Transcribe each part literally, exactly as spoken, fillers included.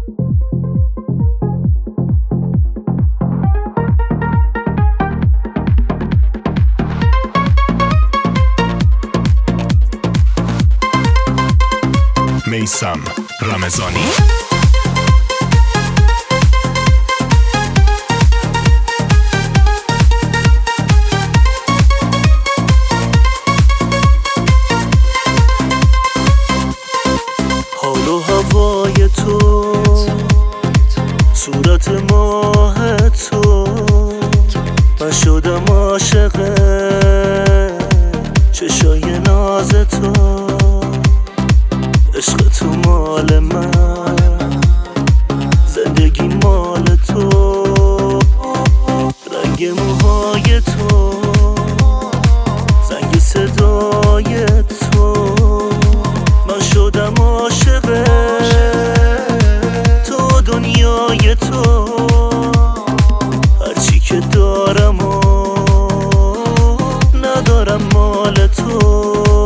میثم رمضانی. حال و هوای تو، صورت ماه تو، من شدم عاشق چشای ناز تو. عشق تو مال من، زندگی مال تو. رنگ موهای تو، زنگ صدای تو، من شدم عاشق تو. دنیای تو، هرچی که دارم و ندارم مال تو.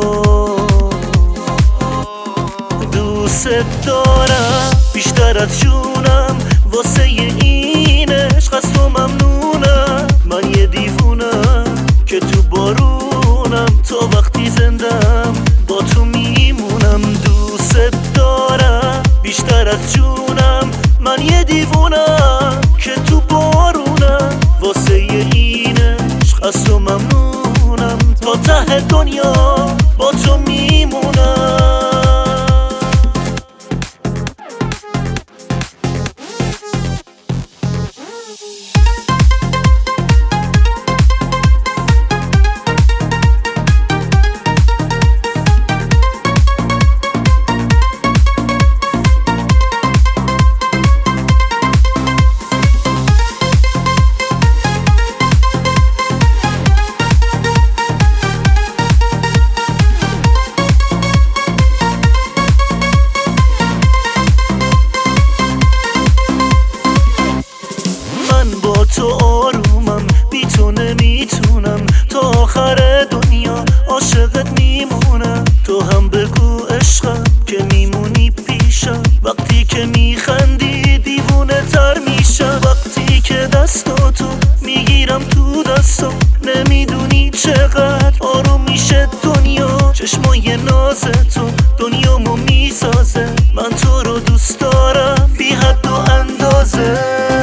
دوست دارم بیشتر از جونم، واسه این عشق از تو ممنونم. من یه دیوونم که تو بارونم، تا وقتی زندم با تو میمونم. دوست دارم بیشتر از جونم، من یه دیوونم که تو بارونم. واسه این عشق از تو ممنونم، تا ته دنیا با تو میمونم. تو آرومم، بی تو نمیتونم، تا آخر دنیا عاشقت میمونم. تو هم بگو عشقم که میمونی پیشم، وقتی که میخندی دیوونه تر میشم. وقتی که دستاتو میگیرم تو دستم، نمیدونی چقدر آروم میشه دنیا. چشمای ناز تو دنیامو میسازه، من تو رو دوست دارم بی حد و اندازه.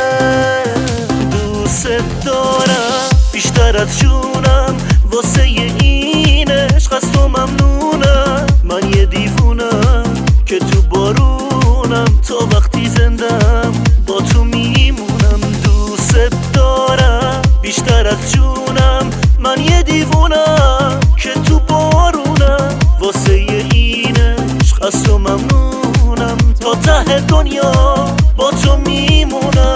دارم بیشتر از جونم، واسه این عشق از تو ممنونم. من یه دیوونم که تو بارونم، تا وقتی زندم با تو میمونم. دوست دارم بیشتر از جونم، من یه دیوونم که تو بارونم. واسه این عشق از تو ممنونم، تا ته دنیا با تو میمونم.